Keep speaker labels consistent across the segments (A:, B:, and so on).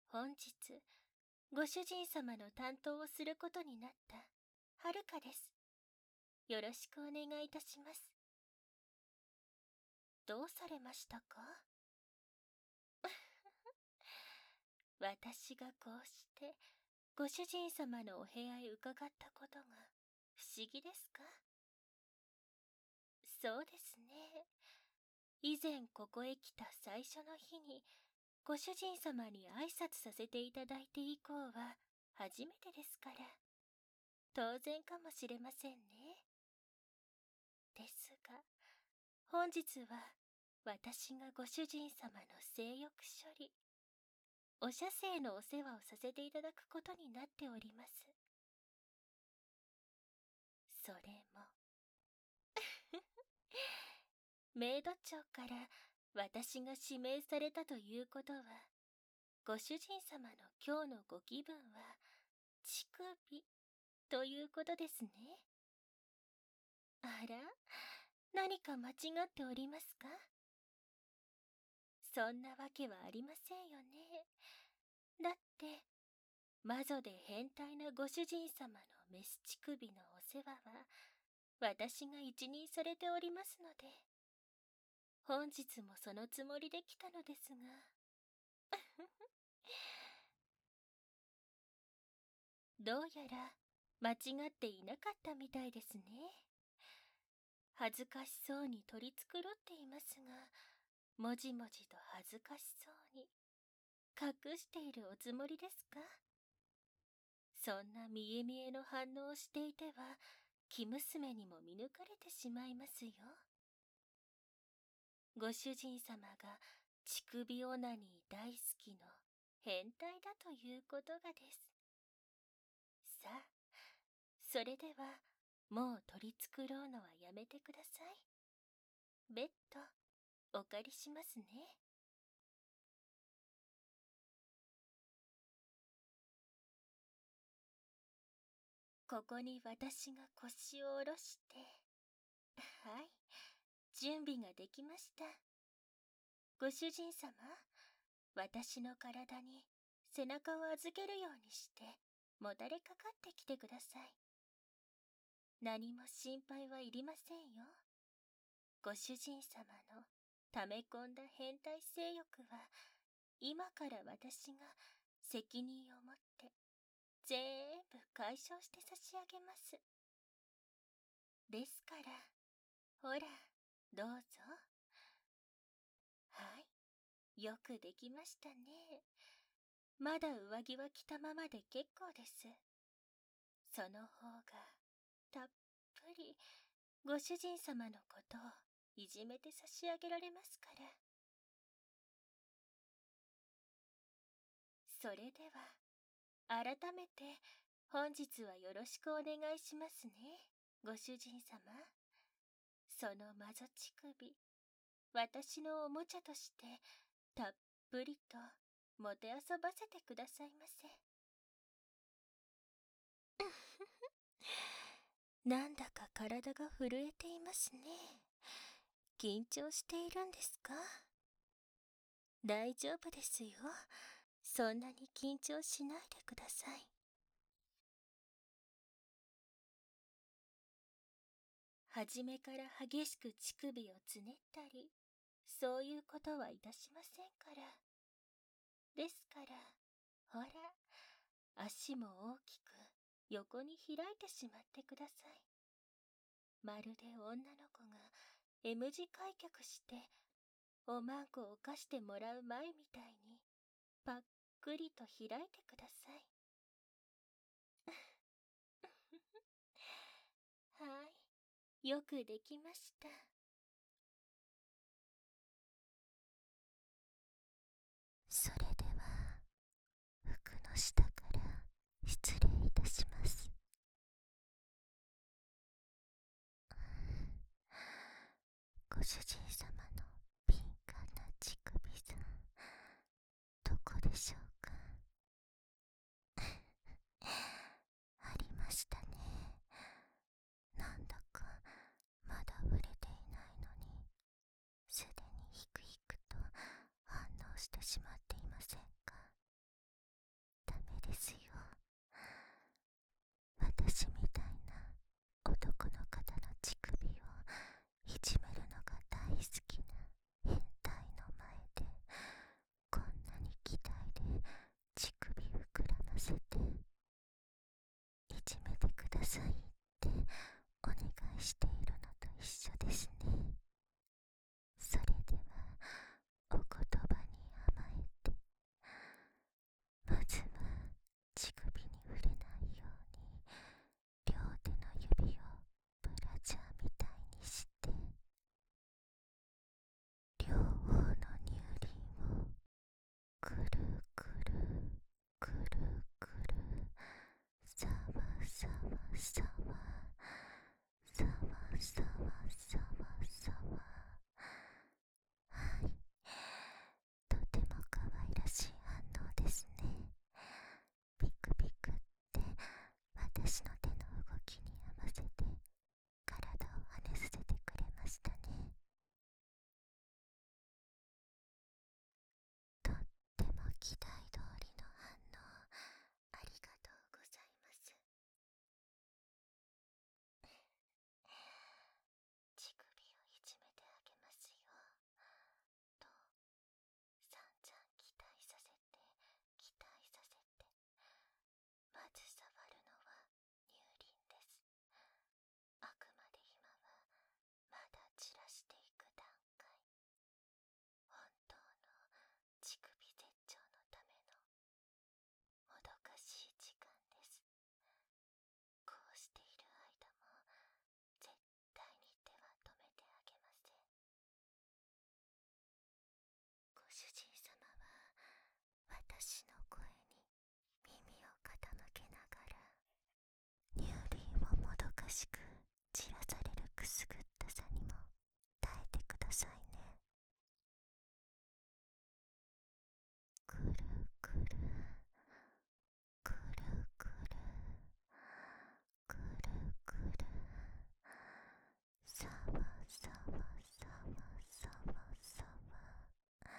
A: 本日、ご主人様の担当をすることになったはるかです。よろしくお願いいたします。どうされましたか？私がこうしてご主人様のお部屋へ伺ったことが不思議ですか？そうですね。以前ここへ来た最初の日にご主人様に挨拶させていただいて以降は初めてですから、当然かもしれませんね。ですが、本日は私がご主人様の性欲処理、お射精のお世話をさせていただくことになっております。それもメイド長から私が指名されたということは、ご主人様の今日のご気分は乳首ということですね。あら、何か間違っておりますか？そんなわけはありませんよね。だって魔女で変態なご主人様のメス乳首のお世話は私が一任されておりますので、本日もそのつもりで来たのですがどうやら間違っていなかったみたいですね。恥ずかしそうに取り繕っていますが、もじもじと恥ずかしそうに隠しているおつもりですか？そんな見え見えの反応をしていては生娘にも見抜かれてしまいますよ。ご主人様が乳首オナニー大好きの変態だということがです。さあ、それではもう取り繕うのはやめてください。ベッドお借りしますね。ここに私が腰を下ろして、はい、準備ができました。ご主人様、私の体に背中を預けるようにしてもたれかかってきてください。何も心配はいりませんよ。ご主人様の溜め込んだ変態性欲は今から私が責任を持って全部解消して差し上げます。ですから、ほら、どうぞ。はい、よくできましたね。まだ上着は着たままで結構です。その方がたっぷりご主人様のことをいじめて差し上げられますから。それでは改めて本日はよろしくお願いしますね、ご主人様。その魔女乳首、私のおもちゃとしてたっぷりともてあそばせてくださいませ。なんだか体が震えていますね。緊張しているんですか？大丈夫ですよ。そんなに緊張しないでください。初めから激しく乳首をつねったり、そういうことはいたしませんから。ですから、ほら、足も大きく横に開いてしまってください。まるで女の子が M 字開脚しておまんこを貸してもらう前みたいにぱっくりと開いてください。はい、よくできました。それでは服の下から失礼いたします。ご主人様の敏感な乳首さん、どこでしょうか？ありましたね。なんだかまだ触れていないのに、すでにヒクヒクと反応してしまっていませんか？
B: せていじめてくださいってお願いしているのと一緒ですね。それではお言葉に甘えて、まずは乳首に触れないように両手の指をブラジャーみたいにして、両方の乳輪をくるくるくるくるさわさわさわさわさわさわさわ。はい、とても可愛らしい反応ですね。ピクピクって私の手の動きに合わせて体を跳ねさせてくれましたね。とっても期待通りの反応ありがとうございます。乳首をいじめてあげますよと散々期待させて期待させて、まず触るのは乳輪です。あくまで今はまだ散らしていく段階。本当の乳首絶頂のためのもどかしい時間です。こうしている間も絶対に手は止めてあげません。ご主人様は私の声に耳を傾けながら、乳輪をもどかしく散らされるくすぐったさにも耐えてくださいね。くるくるくるくるくるくるさわさわさわさわさわ。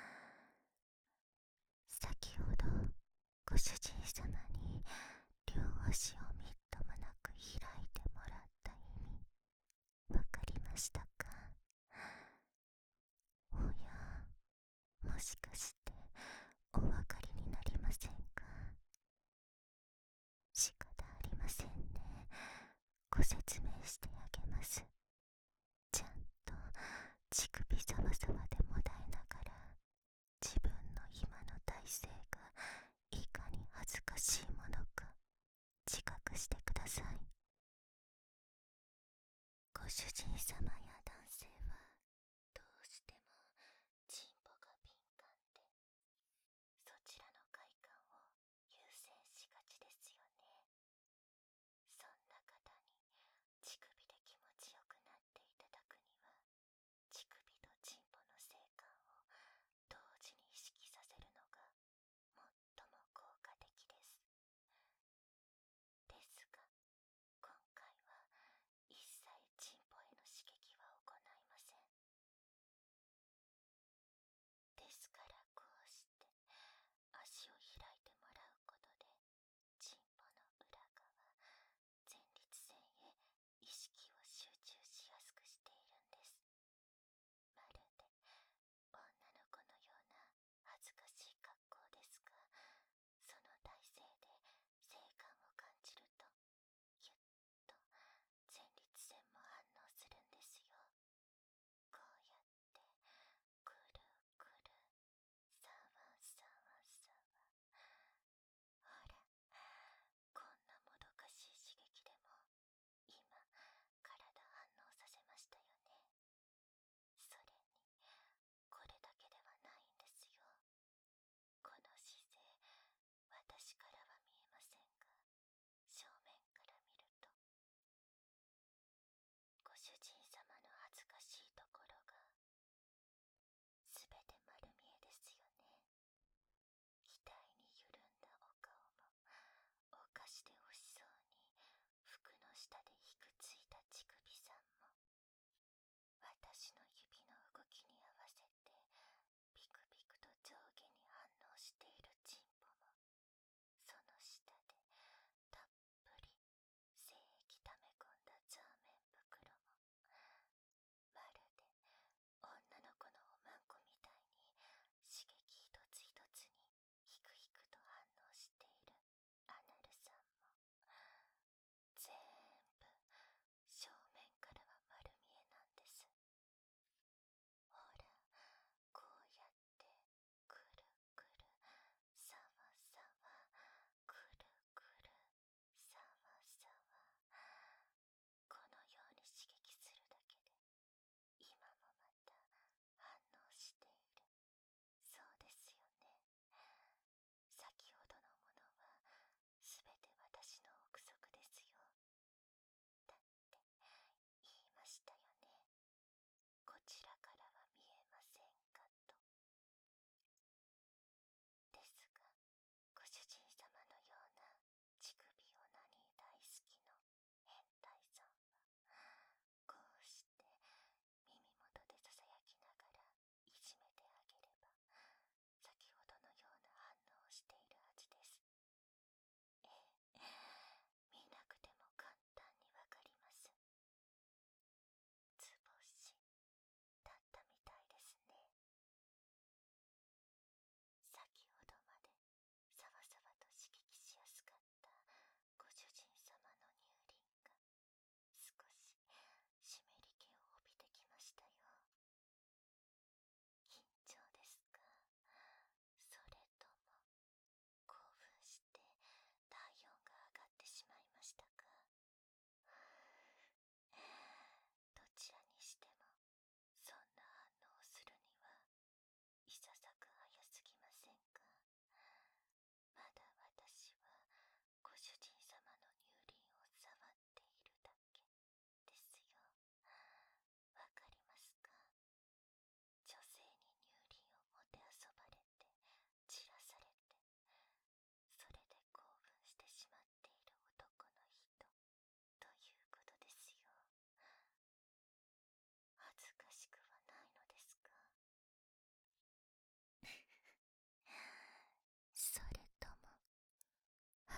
B: 先ほどご主人様に両足をみっともなく開いてもらった意味、わかりましたか？おや、もしかしてお分かりになりませんか？仕方ありませんね。ご説明してあげます。ちゃんと乳首ざわざわでもだえながら、自分の今の体勢がいかに恥ずかしいものか自覚してください。ご主人様や男性はどうしてもチンポが敏感で、そちらの快感を優先しがちですよね。そんな方に乳首で気持ちよくなっていただくには、乳首とチンポの性感を同時に意識させるのが最も効果的です。ですが、今回は一切チンポへの刺激は行いません。ですからこうして足を開いてもらうことで、チンポの裏側、前立腺へ意識を集中しやすくしているんです。まるで女の子のような恥ずかしい格好ですが、その体勢で性感を感じると、ぎゅっと前立腺も反応するんですよ。こうやってくるくるさわさわさわ。ほら、こんなもどかしい刺激でも今体反応させましたよね。それにこれだけではないんですよ。この姿勢、私からは見えませんが、正面から見るとご主人様の恥ずかしいところがすべて丸見えですよね。額に緩んだお顔も、おかしで欲しそうに服の下でひくついた乳首さんも、私の指の動きに合わせてピクピクと上下に反応しているチンポも、その下でたっぷり精液溜め込んだザーメン袋も、まるで女の子のおまんこみたいに刺激一つ一つにひくひくと反応しているあ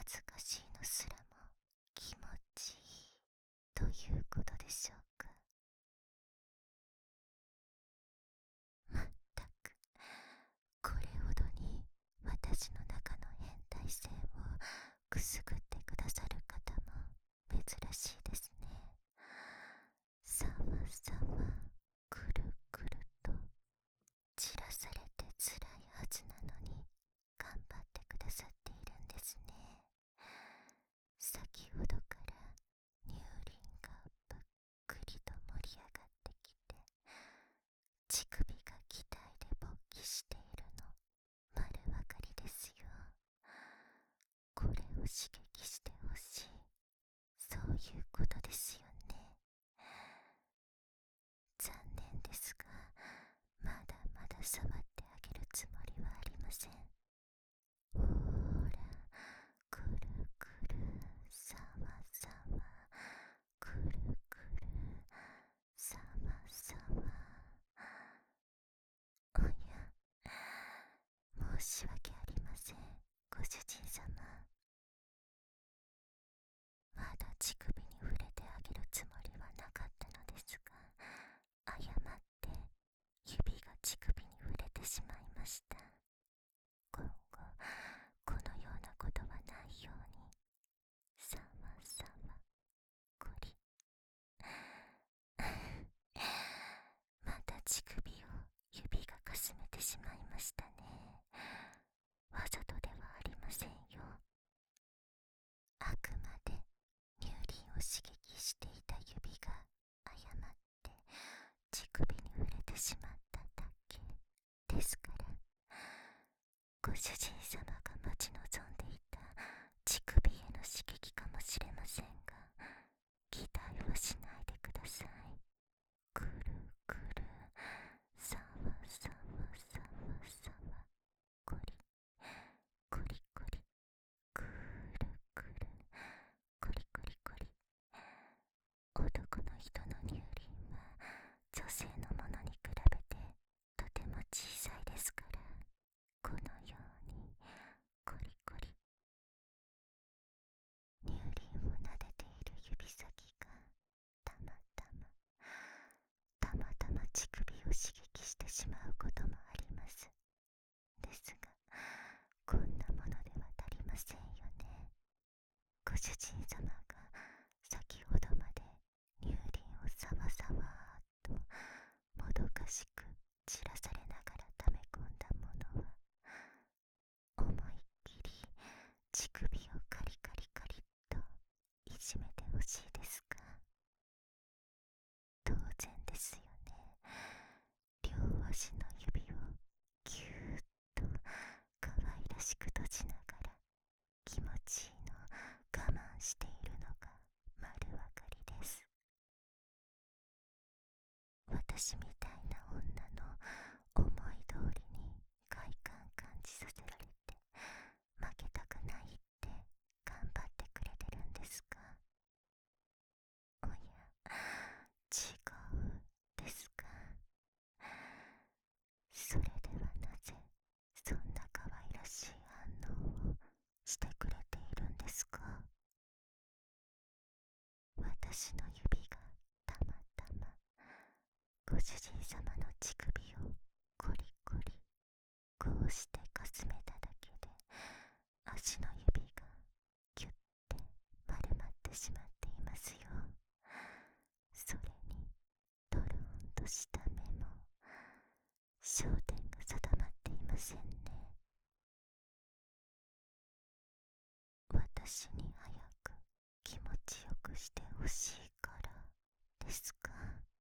B: 恥ずかしいのすらも気持ちいいということでしょうか。まったく、これほどに私の中の変態性をくすぐってくださる方も珍しいですね。さわさわ、くるくると散らされて辛いはずなのに頑張ってくださっているんですね。先ほどから乳輪がぷっくりと盛り上がってきて、乳首が気体で勃起しているの丸分かりですよ。これを刺激してほしい、そういうことですよね。残念ですが、まだまだ触ってあげるつもりはありません。ほーら、くるくる、さわさわ、くるくる、さわさわ。おや、申し訳ありません、ご主人様。まだ乳首に触れてあげるつもりはなかったのですが、誤って指が乳首に触れてしまいました。今後このようなことはないように、さわさわ、こりまた乳首を指がかすめてしまいましたね。わざとではありませんよ。あくまで乳輪を刺激していた指が誤って乳首に触れてしまっただけですから、ご主人様が待ち望んでいた乳首への刺激かもしれませんが、期待はしないでください。くるくる、さわさわさわさわ、こりこりこり、くるくる、こりこりこり。男の人の乳輪は女性のものに比べてとても小さいですから、このようにコリコリ。乳輪を撫でている指先がたまたま乳首を刺激してしまうこともあります。ですが、こんなものでは足りませんよね。ご主人様が先ほどまで乳輪をさわさわーっともどかしく散らされながら溜め込んだものは、思いっきり乳首をカリカリカリっといじめてほしいですか。当然ですよね。両足の指をぎゅーっと可愛らしく閉じながら気持ちいいの我慢しているのが丸分かりです。私みたいな女の思い通りに快感感じさせられて負けたくないって頑張ってくれてるんですか。おや、違うですか。それではなぜそんな可愛らしい反応をしてくれているんですか。私の指がたまたまご主人様の乳首をコリコリこうしてかすめただけで、足の指がキュッて丸まってしまっていますよ。それにドローンとした目も焦点が定まっていませんね。私に早く気持ちよくしてほしいからですか。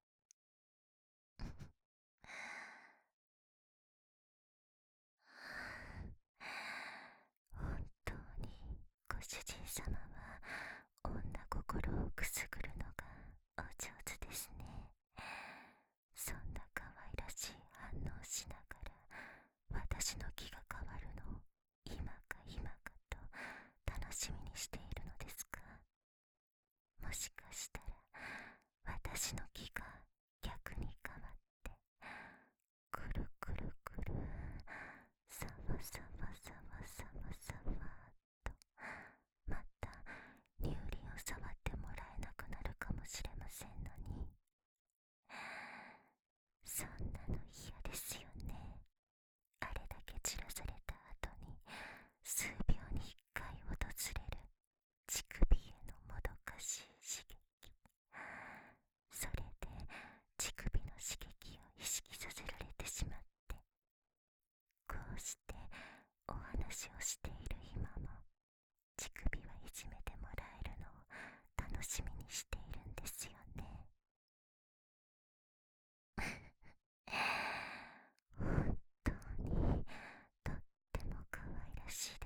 B: 本当にご主人様は女心をくすぐるのがお上手ですね。そんな可愛らしい反応しながら私の気が変わるのを今か今かと楽しみにしているのですか。もしかしたら私の気が逆に変わってくるくるくる、さわさわさわさわさわと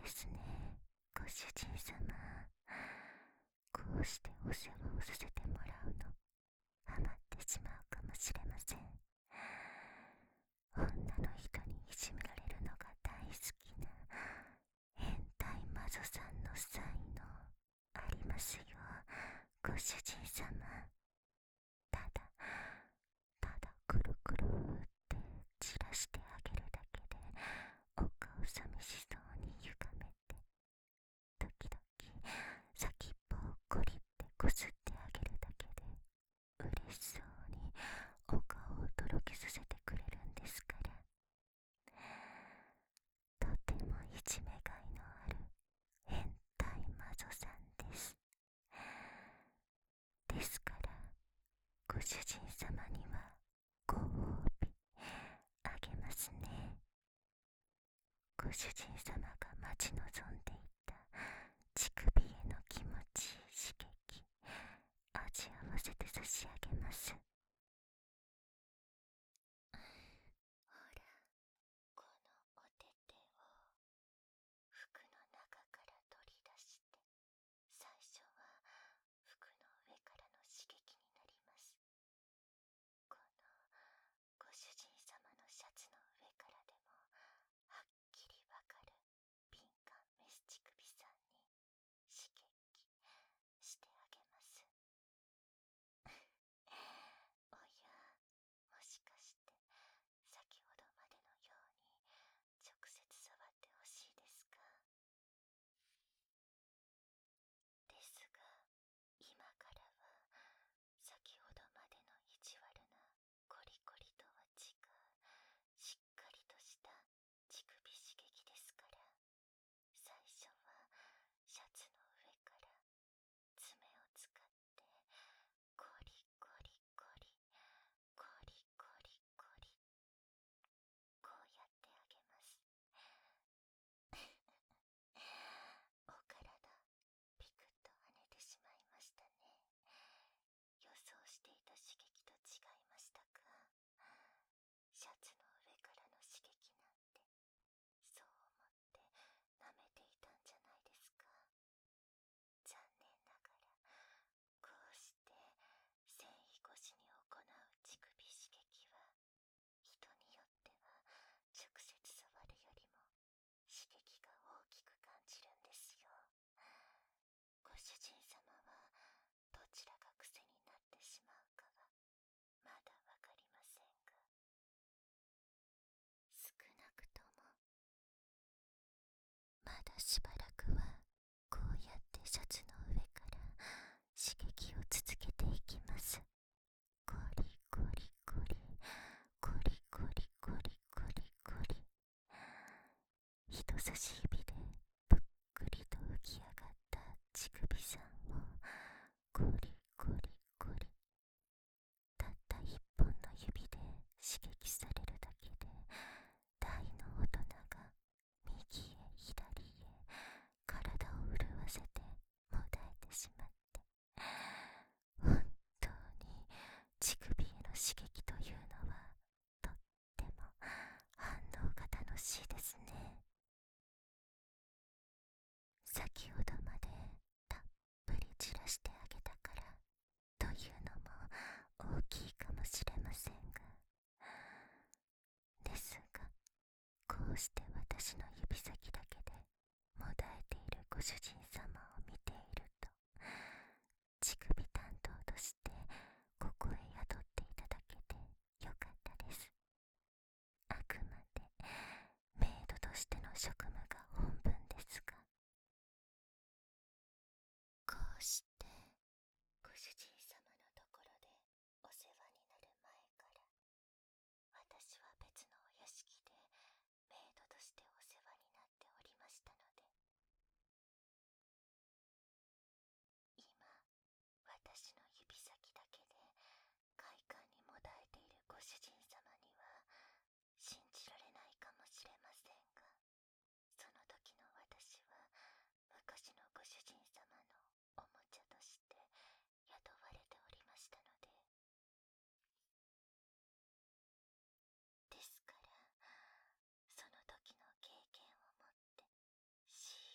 B: ですね、ご主人様。こうしてお世話をさせてもらうの、ハマってしまうかもしれません。女の人にいじめられるのが大好きな変態魔女さんの才能ありますよ、ご主人様。ただくるくるって散らしてあげるだけで、お顔寂しそうに歪めて、時々先っぽをコリってこすってあげるだけで、嬉しそうにお顔をとろけさせてくれるんですから。とてもいじめがいのある変態魔女さんです。ですからご主人様にはご褒美あげますね。ご主人様が待ち望んでいた乳首への気持ちいい刺激、味合わせて差し上げます。ほら、このお手手を服の中から取り出して、最初は服の上からの刺激になります。このご主人様のシャツの上からでもはっきりわかる敏感メス乳首さんに刺激してあげます。おや、もしかして先ほどまでのように直接触ってほしいですか？ですが、今からは先ほどまでの意地悪なコリコリとは違う、しっかりとした乳首刺激ですから、最初はシャツの上から爪を使ってコリコリコリコリコリコリ、こうやってあげます。お体ピクッと跳ねてしまいましたね。予想していた刺激と違いましたか？シャツの上からの刺激なんて、そう思って舐めていたんじゃないですか？残念ながら、こうして繊維越しに行う乳首刺激は、人によっては直接触るよりも刺激が大きく感じるんですよ。ご主人様はどちらが癖になってしまうかはまだわかりませんが、少なくともまだしばらくはこうやってシャツの上から刺激を続けていきます。コリコリコリコリコリコリコリコリ、人差し指でぷっくりと浮き上がった乳首さんをコリコリコリ、たった一本の指で刺激されるだけで、大の大人が右へ左へ体を潤わせてもだえてしまって、本当に乳首への刺激というのはとっても反応が楽しいですね。先ほどまでたっぷり散らしてあげたからというのも大きいかもしれませんが、ですが、こうして私の指先だけでもだえているご主人様を見ていると、乳首担当としてここへ雇っていただけてよかったです。あくまでメイドとしての職務が本分ですが、こうしてご主人様のところでお世話になる前から、私は別のお屋敷でメイドとしてお世話になっておりましたので、今私の指先だけで快感にもだえているご主人様には信じられないかもしれませんが、その時の私は昔のご主人様のおもちゃとして雇われておりましたので、ですからその時の経験をもって、し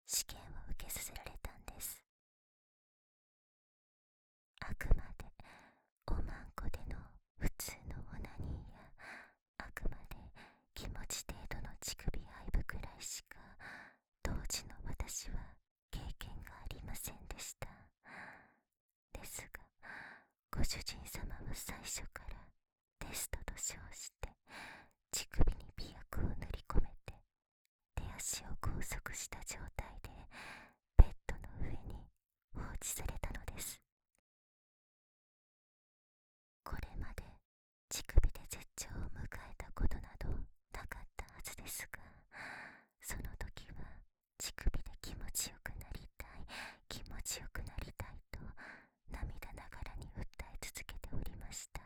B: 試験を受けさせられたんです。あくまでおまんこでの普通のオナニーや、あくまで気持ち程度の乳首愛撫くらいしか当時の私は経験がありませんでした。ですが、ご主人様は最初からテストと称して乳首に媚薬を塗り込めて、手足を拘束した状態でベッドの上に放置されたのです。これまで乳首で絶頂を迎えたことなどなかったはずですが、その時は乳首で気持ちよくなりたい、気持ちよくなりたいと涙ながらに訴え続けておりました。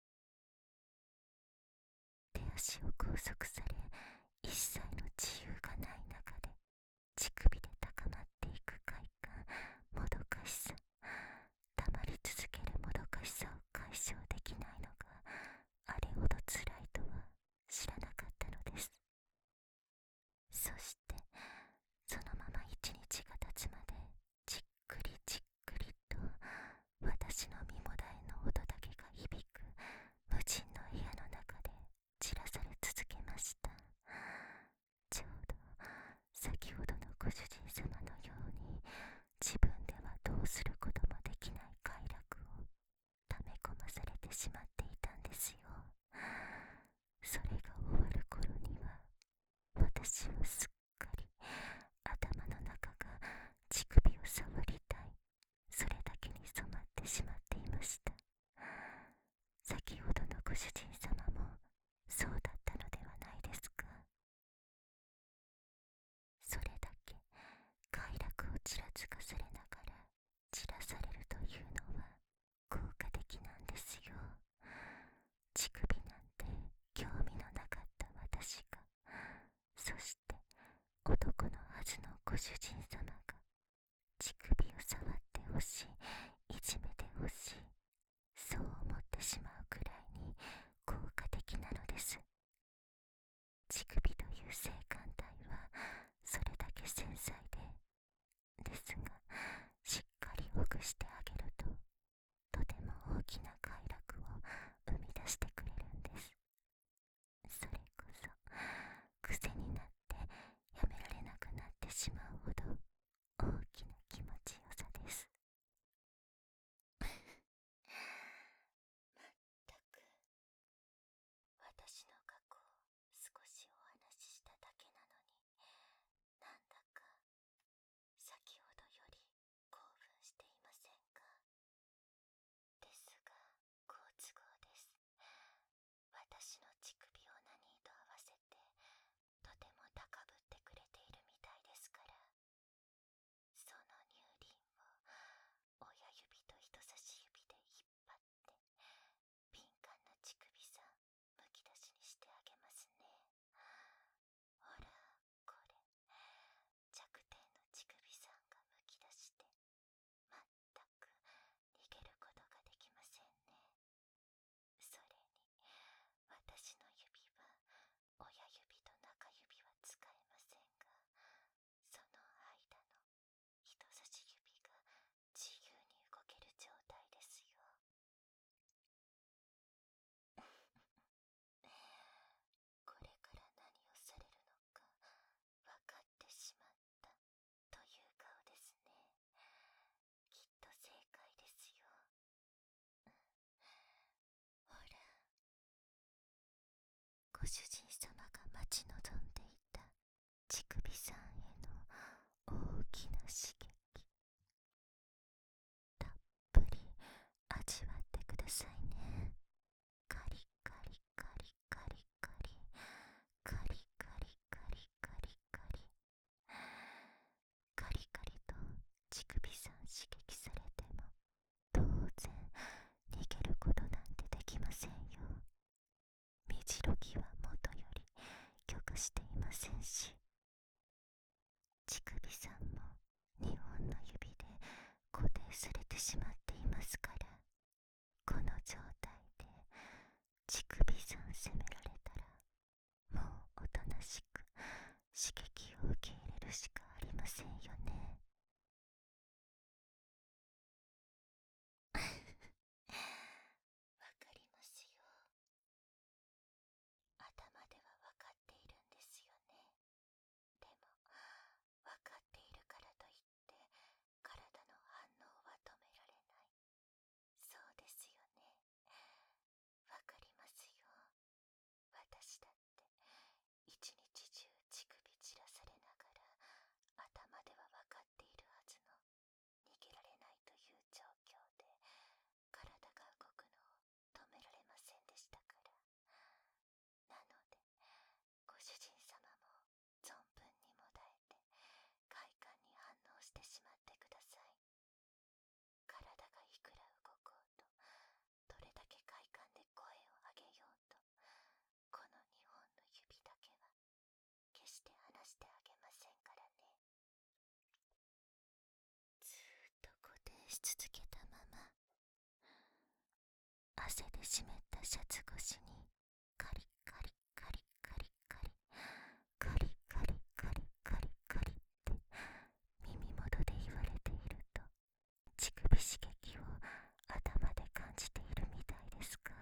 B: 手足を拘束され、一切の自由がない中で乳首で高まっていく快感、もどかしさ、たまり続けるもどかしさを解消できないのがあれほど辛いとは知らなかったのです。そしてそのまま一日が経つまでじっくりじっくりと私の身もだえの音だけが響く無人の部屋の中で散らされ続けました。ちょうど先ほどのご主人様のように自分ではどうすることもできない快楽を溜め込まされてしまっていたんですよ。それが終わる頃には私はすっかり頭の中が乳首を触りたい、それだけに染まってしまっていました。先ほどのご主人様もそうだったのではないですか。それだけ快楽をちらつかされながら散らされるというのは効果的なんですよ。乳首なんて興味のなかった私が、そして男のはずのご主人様が乳首を触ってほしい、いじめてほしい、そう思ってしまうくらいに効果的なのです。乳首という性感帯はそれだけ繊細ですが、しっかりほぐしてあげるととても大きな快楽を生み出してくれるんです。それこそ癖になってやめられなくなってしまうほど大きな気持ちよさです。まったく、私の過去を少しお話ししただけなのに、なんだか先ほどより興奮していませんか。ですが、好都合です。私の乳首オナニーと合わせてとても高ぶってくれているみたいですから、その乳輪を親指と人差し指で引っ張って敏感な乳首さんむき出しにしてあげますね。ほら、これ弱点の乳首さんがむき出してまったく逃げることができませんね。それに私の指は親指と中指は使えませんが、その間の人差し指が自由に動ける状態ですよ。これから何をされるのか分かってしまったという顔ですね。きっと正解ですよ。ほら、ご主人様が待ち望んでいた乳首さんへの大きな刺激、たっぷり味わってくださいね。カリカリカリカリカリカリカリカリカリカリカリカリと乳首さん刺激されても当然逃げることなんてできませんよ。身白きはもとより許可していませんし、乳首さんも2本の指で固定されてしまっていますから、この状態で乳首さん責められたらもうおとなしく刺激を受け入れるしかありませんよね。わかりますよ。頭ではわかっているんですよね。でも、わかっているからといって体の反応は止められない。そうですよね。わかりますよ。私だって一日中乳首散らされながら頭ではわかっているはずの逃げられないという状況で体が動くのを止められませんでしたから。なのでご主人様も存分にもだえて快感に反応してしまってください。体がいくら動こうと、どれだけ快感で声を上げようと、この2本の指だけは決して離してあげませんからね。ずーっと固定し続けたまま、汗で湿ったシャツ越しにカリカリカリカリカリカリカリカリカリカリって耳元で言われていると、乳首刺激を頭で感じているみたいですか。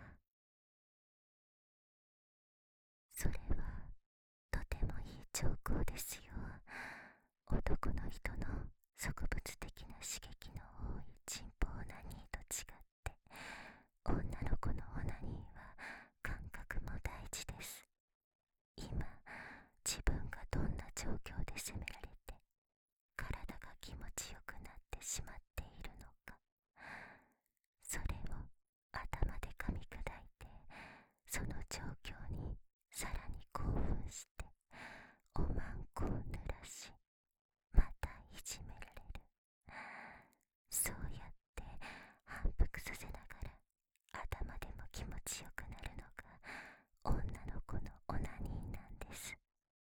B: それはとてもいい兆候ですよ。男の人の植物的な刺激の多いチンポオナニーと違って女の子のオナニーは感覚も大事です。今自分がどんな状況で責められて体が気持ちよくなってしまっているのか、それを頭で噛み砕いて、その状況にさらに興奮しておまんこを濡らし、またいじめられる。そうやって反復させながら頭でも気持ちよくなるのが女の子のオナニーなんです。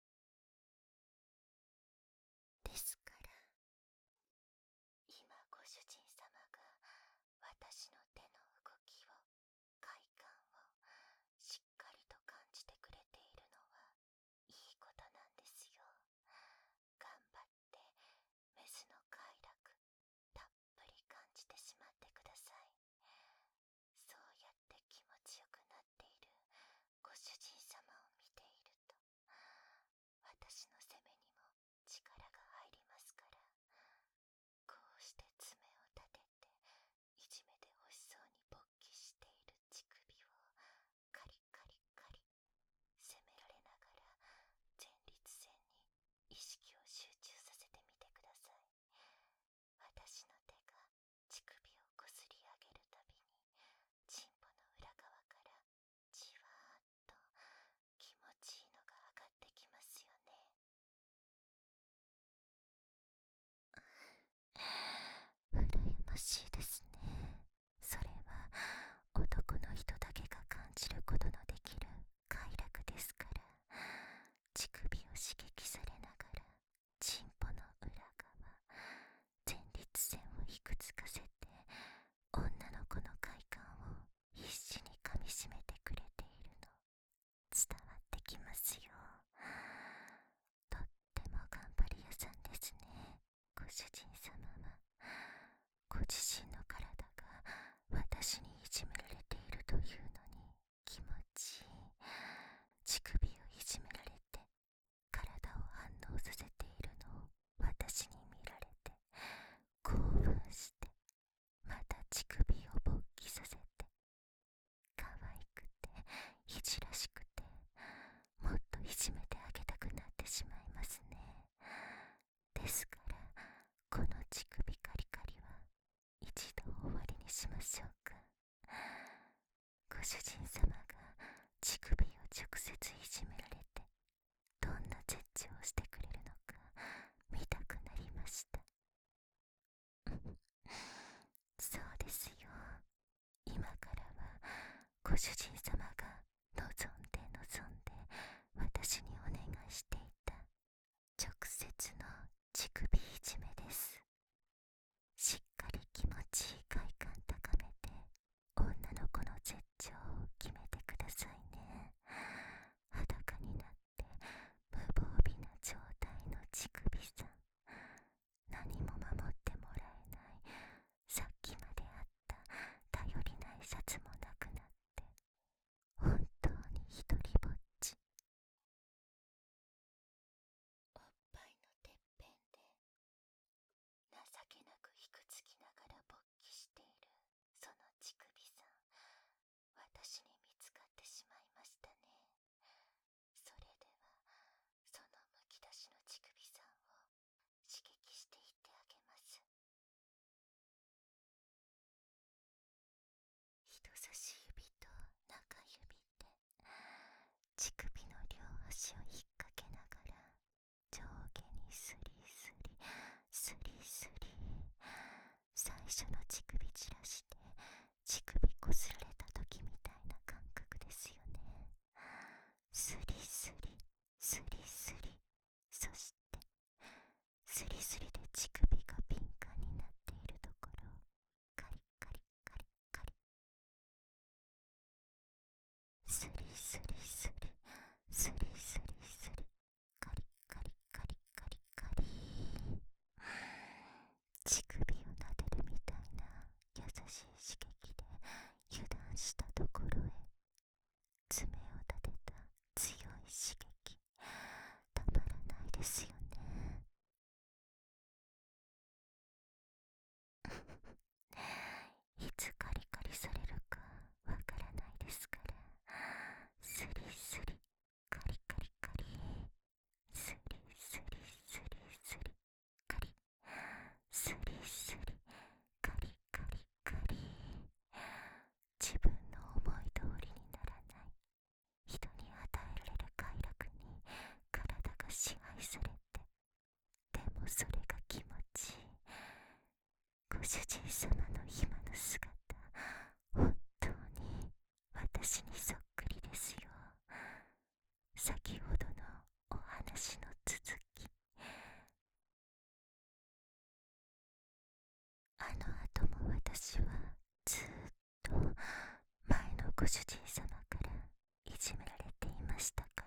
B: ですから今ご主人様が私の手の動きを、快感をしっかりと感じてくれているのはいいことなんですよ。頑張ってメスの快楽たっぷり感じてしまってください。そうやって気持ちよくなっているご主人様を見ていると、私の攻めにも力が入りますから、こうして爪を立てていじめて欲しそうに勃起している乳首をカリカリカリ攻められながら前立腺に意識を集中させてみてください。私の手が乳首をこすり上げるたびにチンポの裏側からじわーっと気持ちいいのが上がってきますよね。羨ましいですね。それは男の人だけが感じることのできる快楽ですから。乳首を刺激されながらチンポの裏側、前立腺をいくつかせて女の子の快感を必死に噛みしめてくれているの伝わってきますよ。とっても頑張り屋さんですね、ご主人様は。ご自身の体が私にいじめられているというのに気持ちいい。乳首をいじめられて体を反応させているのを私に見られて興奮して、また乳首を勃起させて、可愛くていじらしくて、もっといじめてあげたくなってしまいますね。ですからこの乳首カリカリは一度終わりにしましょうか。ご主人様が乳首を直接いじめられてどんな絶頂をしてくれるのか見たくなりました。そうですよ。今からはご主人様が望んで私にお願いしていた直接の乳首いじめです。しっかり気持ちいい快感高めて女の子の絶頂を決めてくださいね。裸になって無防備な状態の乳首さん、 くいくつきながら勃起しているその乳首さん、私に見つかってしまいましたね。それではそのむき出しの乳首さんを刺激していってあげます。人差し指と中指で乳首の両足を引っ掛けながら上下にスリスリスリスリ、最初の乳首散らして乳首こすられた時みたいな感覚ですよね。スリスリスリスリ、そしてスリスリで乳首が敏感になっているところをカリカリカリカリ、スリスリスリスリスリスリ、カリカリカリカリカリ、乳首を撫でるみたいな優しい刺激で油断したところへ爪を立てた強い刺激、たまらないですよね。いつカリカリされるかわからないですから、スリスリカリカリカリ、スリスリスリスリカリ、スリスリカリカリカリ、自分の思い通りにならない、人に与えられる快楽に体が支配されて、でもそれが気持ちいい。ご主人様の今の姿、本当に私にそっくりですよ。先ほどのお話の続き。あの後も私はずっと前のご主人様からいじめられていましたから、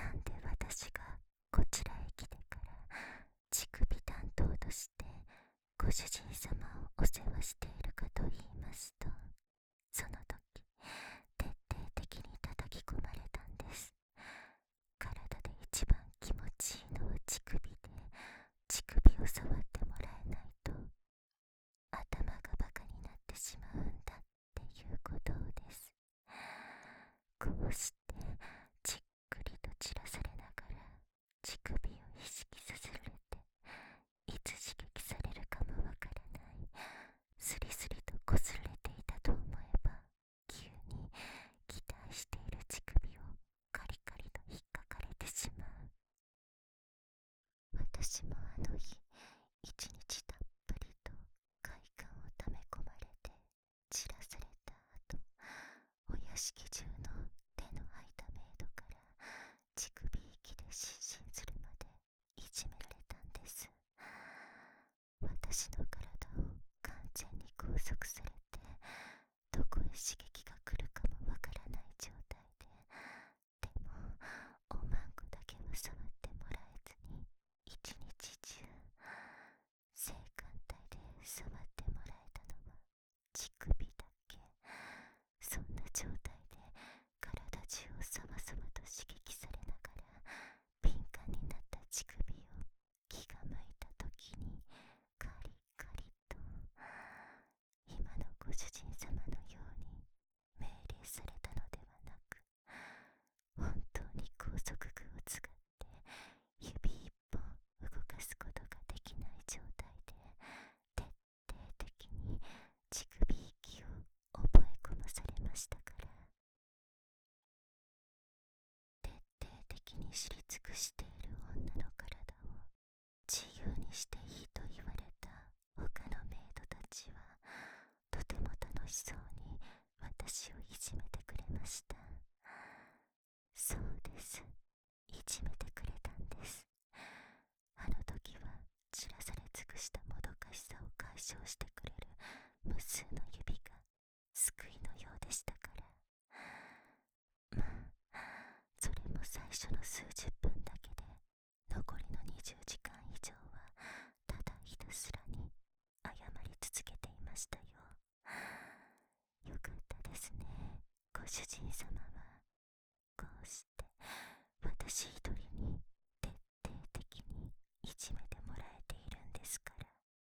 B: なんで私がこちらへ来てから乳首担当としてご主人様をお世話しているかと言いますと、その時徹底的に叩き込まれたんです。体で一番気持ちいいのは乳首で、乳首を触ってもらえないと頭がバカになってしまうんだっていうことです。こうしてじっくりと散らされながら乳首を意識させられて、いつ刺激されるかもわからない、スリスリとこすられていたと思えば、急に期待している乳首をカリカリと引っかかれてしまう。私もあの日一日たっぷりと快感をため込まれて散らされた後、お屋敷中の手の空いたメイドから乳首息で失神するまでいじめられたんです。私の体を完全に拘束されて、どこへ刺激が来るかもわからない状態で、でもおまんこだけは触ってもらえずに一日中、性感帯で触ってもらえたのは乳首だけ。そんな状態で体中をサバサバと刺激されながら敏感になった乳首を気が向いた時にカリカリと、今のご主人様のように命令されたのではなく、本当に拘束具を使って指一本動かすことができない状態で、徹底的に乳首息を覚え込まされましたから。徹底的に知り尽くしている女の体を自由にしていいと言われた他のメイドたちは、とても楽しそうに私をいじめてくれました。そうです、いじめてくれたんです。あの時は散らされ尽くしたもどかしさを解消してくれる無数の指が救いのようでしたから。まあ、それも最初の数十分だけで、残りの20時間以上はただひたすらに謝り続けていましたよ。よかったですね、ご主人様は。こうして私一人に徹底的にいじめてもらえているんですから。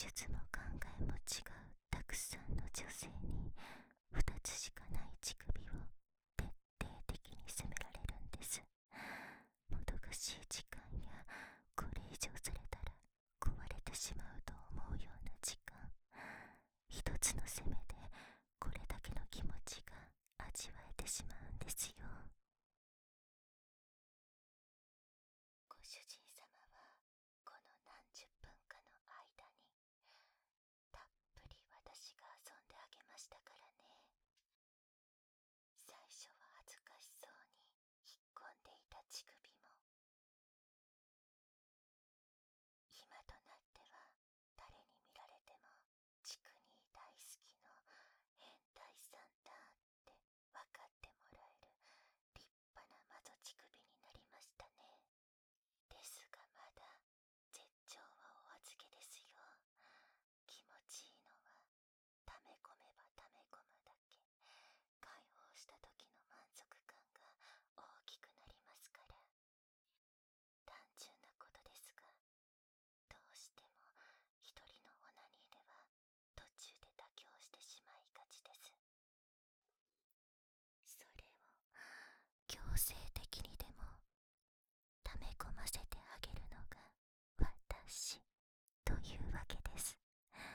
B: 術も考えも違うたくさんの女性に2つしかない乳首を徹底的に責められるんです。もどかしい時間やこれ以上されたら壊れてしまうと思うような時間、一つの責めでこれだけの気持ちが味わえてしまうんですよ。ご主人様はこの何十分かの間にたっぷり私が遊んであげましたからね。最初は恥ずかしそうに引っ込んでいた乳首も、今となっては誰に見られてもチクニー大好きの変態さんだって分かってもらえる立派なマゾ乳首になりましたね。ですがまだ絶頂はお預けですよ。気持ちいいのは溜め込めば溜め込むだけ解放した時の満足感が大きくなりますから。単純なことですが、どうしても一人のオナニーでは途中で妥協してしまいがちです。それを強制的にでも溜め込ませてあげるのが私というわけです。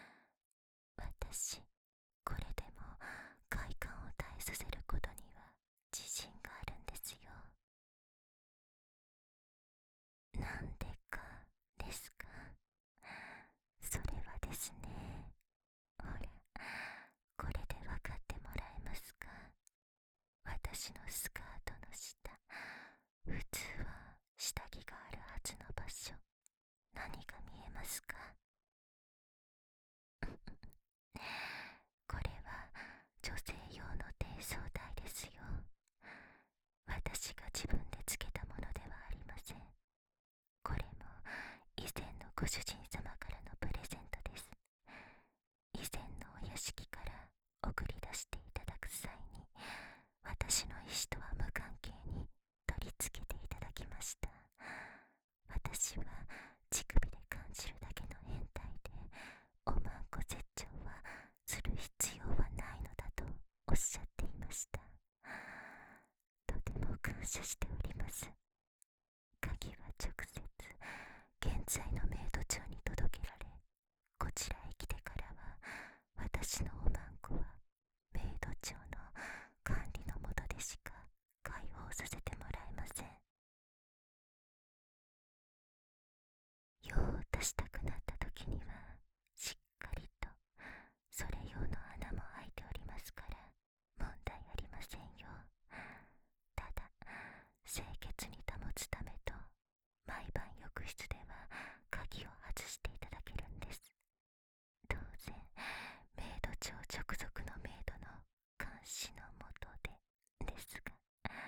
B: 私、これでも快感を耐えさせることには自信があるんですよ。なんでかですか。それはですね、ほら、これで分かってもらえますか。私のスカートの下、普通は下着があるはずの場所、何が見えますか。これは女性用の低層帯ですよ。私が自分でつけたものではありません。これも以前のご主人様からのプレゼントです。以前のお屋敷から送り出していただく際に、私の意思とは無関係に取り付けていただきました。私は乳首で感じるだけの変態で、おまんこ絶頂はする必要はないのだとおっしゃっていました。とても感謝しております。鍵は直接現在のメイド長に届けられ、こちらへ来てからは私のおまんこはメイド長の管理のもとでしか解放させてもらえません。用を足したくなった時にはしっかりとそれ用の穴も開いておりますから問題ありませんよ。ただ清潔に保つためと毎晩浴室では鍵を外していただけるんです。当然メイド長直属のメイドの監視のもとでですが、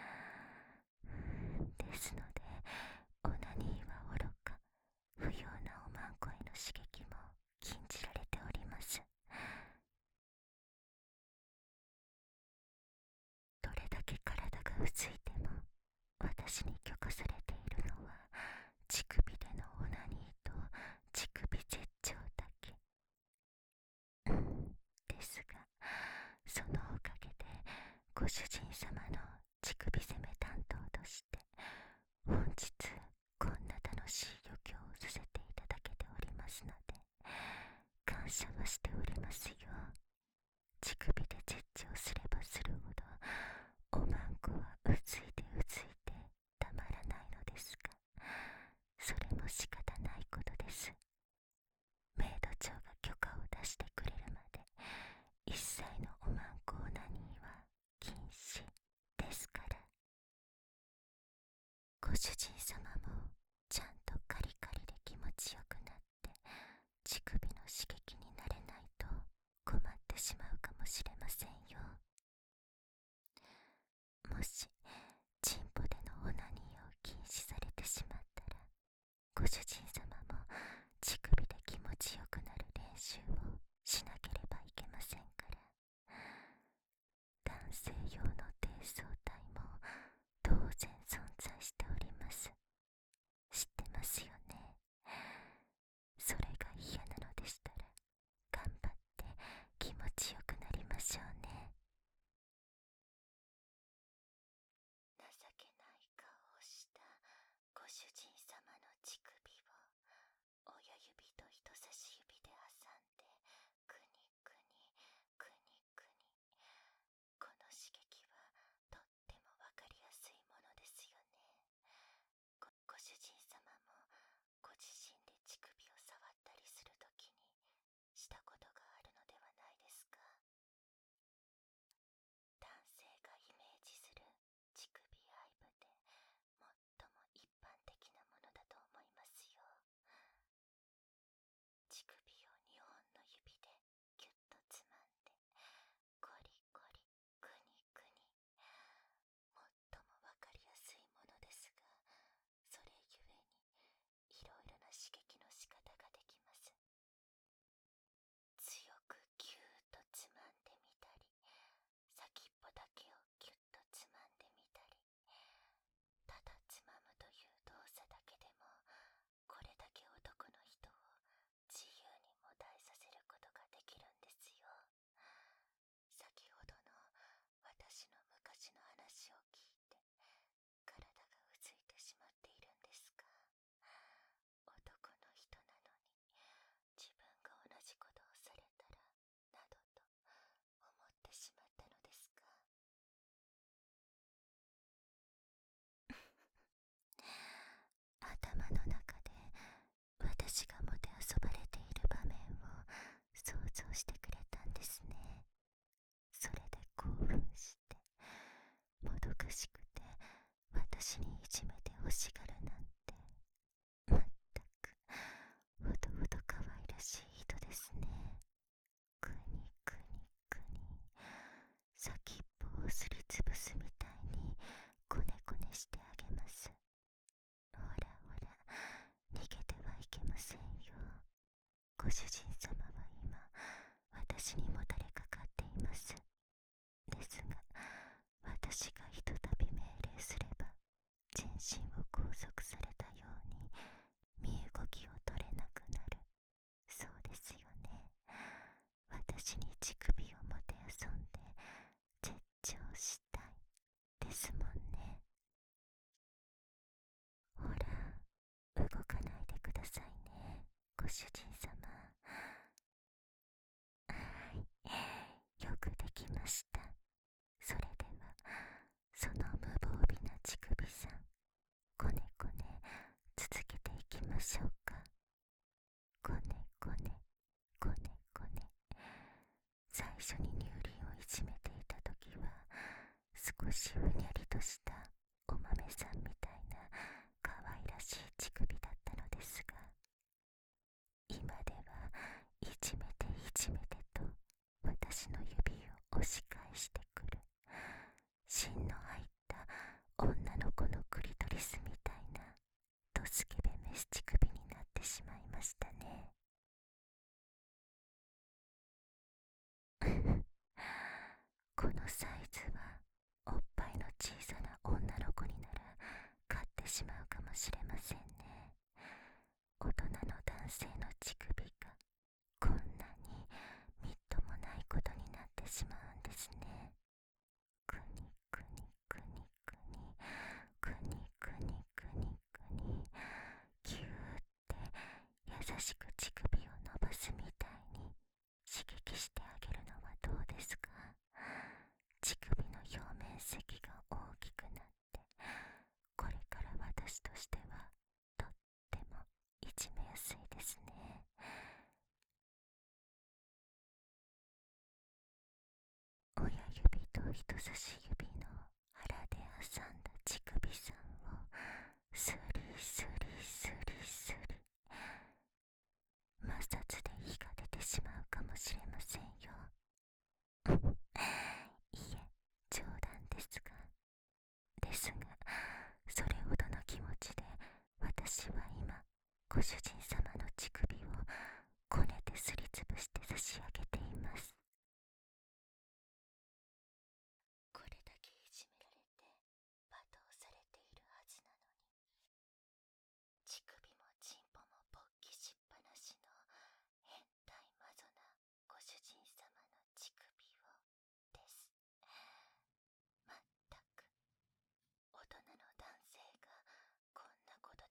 B: ですのでオナニーはおろか不要なおまんこへの刺激も禁じられております。どれだけ体がうついても私に許可されているのは乳首でのオナニーと乳首絶頂だけ。ですが、そのおかげでご主人様の乳首攻め担当として本日こんな楽しい余興をさせていただけておりますので、感謝はしておりますよ。乳首で絶頂すればするほどおまんこはうついてうついてたまらないのですが、それも仕方ないことです。メイド長が許可を出してくれるまで一切のおまんこオナニーは禁止ですから。ご主人様もちゃんとカリカリで気持ちよくなって乳首の刺激になれないと困ってしまうかもしれませんよ。もしチンポでのオナニーを禁止されてしまったら、ご主人様も乳首で気持ちよくなる練習をしなければいけませんから。男性用の低層帯も当然存在しております。 主人様の乳首を親指と人差し指で挟んでくにくにくにくに。この刺激はとってもわかりやすいものですよね。ご主人様もご自身で乳首を触ったりするときにしたことがあるのではないですか？男性がイメージする乳首愛撫で最も一般的なものだと思いますよ。乳首を2本の指でギュッとつまんでコリコリクニクニ。最もわかりやすいものですが、それゆえにいろいろな刺激の仕方ができます。強くギューッとつまんでみたり、先っぽだけをギュッとつまんでみたり。ただつまむという動作だけでもこれだけ男の人を自由にもだえさせることができるんですよ。先ほどの私の昔の話を聞いて体がうずいてしまっているんですが、男の人なのに自分が同じことをされたらなどと思ってしまったのですか。頭の中で私がもてあそばれている場面を想像してくれたんですね。それで興奮してもどかしくて私にいじめて欲しがるなんて、まったくほどほど可愛らしい人ですね。くにくにくに、先っぽをすりつぶすみたいにこねこねしてあげます。ほらほら、逃げてはいけませんよ。ご主人様は今私にもたれかかっています。ですが私がひとたび命令すれば全身を拘束されたように身動きを取れなくなる。そうですよね。私に乳首をもてあそんで絶頂したいですもんね。ほら、動かないでくださいね、ご主人様。はい、よくできました。それではその無防備な乳首さん、こねこね続けていきましょうか。こねこねこねこね。最初に乳輪をいじめていた時は少しうにゃりとしたお豆さんみたいな可愛らしい乳首だったのですが、今ではいじめていじめてと私の指を押し返してくる芯の入った女の子のクリトリスみたいなドスケベメス乳首になってしまいましたね。このサイズはおっぱいの小さな女の子になら買ってしまうかもしれませんね。大人の男性の乳首がこんなにみっともないことになってしまうんですね。くにくにくにくにくにくにくにくに、ぎゅーって優しく乳首を伸ばすみたいに刺激してあげるのはどうですか？乳首の表面積が大きくなって、これから私としてはとってもいじめやすいですね。親指と人差し指の腹で挟んだ乳首さんをスリスリスリスリ。摩擦で火が出てしまうかもしれませんよ。いえ、冗談ですが。ですが、それほどの気持ちで私は今ご主人様の乳首をこねてすりつぶして差し上げています。これだけいじめられて罵倒されているはずなのに、乳首もチンポも勃起しっぱなしの変態マゾなご主人様の乳首をです。まったく大人の男性がこんなこと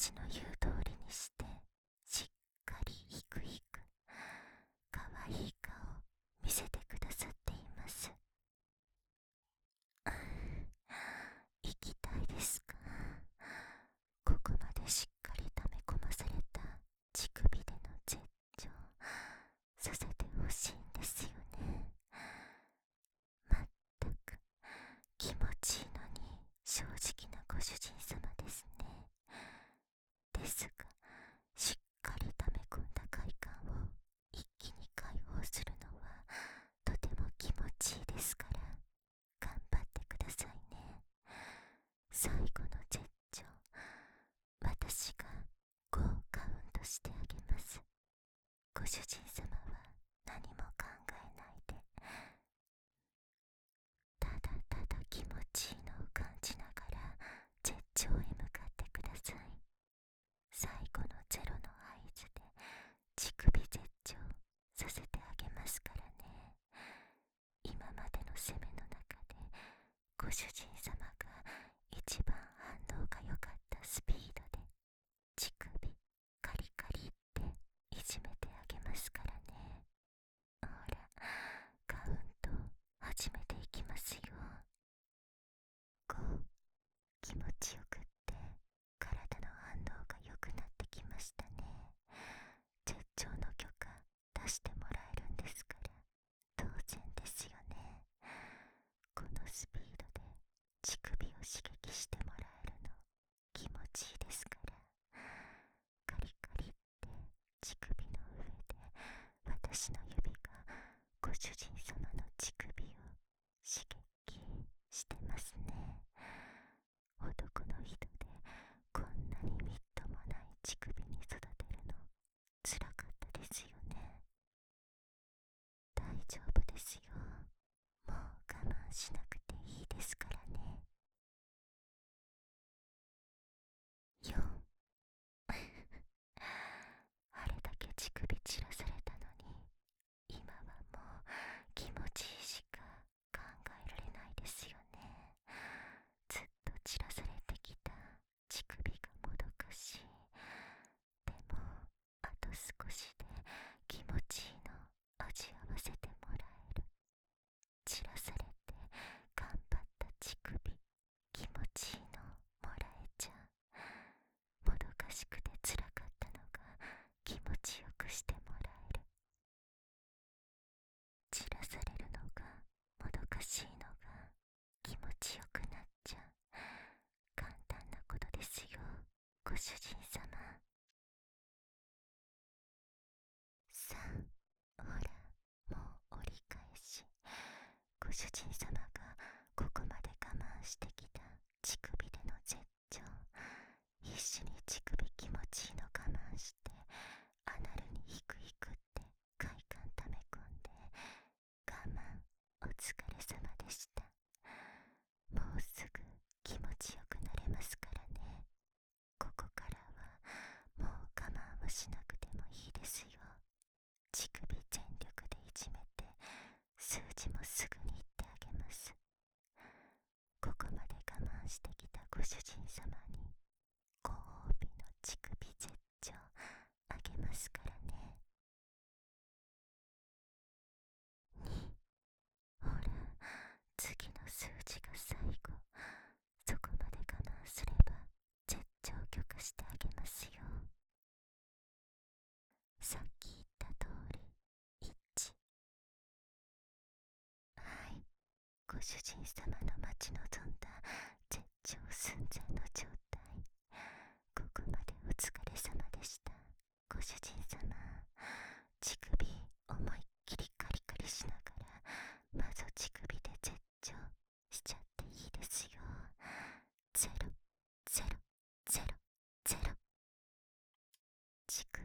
B: 私の言う通りにしてしっかりひくひくかわいい顔見せてくださっています。行きたいですか？ここまでしっかり溜め込まされた乳首での絶頂させてほしいんですよね。まったく気持ちいいのに正直なご主人様ですね。ですがしっかり溜め込んだ快感を一気に解放するのはとても気持ちいいですから頑張ってくださいね。最後の絶頂、私が5をカウントしてあげます。ご主人様は何も考えないで、ただただ気持ちいいのを感じながら絶頂へ向かってください。最後のゼロの合図で乳首絶頂させてあげますからね。今までの攻めの中でご主人様が一番反応が良かったスピードで乳首カリカリっていじめてあげますからね。ほら、カウント始めていきますよ。5、気持ちよくって体の反応が良くなってきましたね。絶頂の許可出してもらえるんですから当然ですよね。このスピードで乳首を刺激してもらえるの気持ちいいですから、カリカリって乳首の上で私の指がご主人様の乳首を刺激してますね。男の人でこんなにみっともない乳首に育てるのつらかったですよね。大丈夫ですよ。もう我慢しなくていいですからね。4あれだけ乳首散らされたのに今はもう気持ちいいしか考えられないですよね。ずっと散らされてきた乳首がもどかしい。でもあと少しで気持ちいいの味わわせてもらえる。散らされて頑張った乳首気持ちいいのもらえちゃう。もどかしくてつらかったのが気持ちよくしてもらえる。散らされるのがもどかしいのが気持ちよくなっちゃう。簡単なことですよ、ご主人様。3、ほら、もう折り返し。ご主人様がここまで我慢してきた乳首での絶頂、必死に乳首気持ちいいの我慢してアナルにヒクヒクって快感溜め込んで我慢お疲れ様でした。もうすぐ気持ちよくなれますからね。ここからはもう我慢をしなくてもいいですよ。乳首全力でいじめて数字もすぐに言ってあげます。ここまで我慢してきたご主人様にご褒美の乳首絶頂あげますからね。2、ほら、次の数字が最後。そこまで我慢すれば絶頂許可してあげますよ。さっき言った通り1。はい、ご主人様の待ち望んだ絶頂寸前の状態。ここまでお疲れ様でした。ご主人様、乳首思いっきりカリカリしながらまず乳首で絶頂しちゃっていいですよ。0、0、0、0。乳首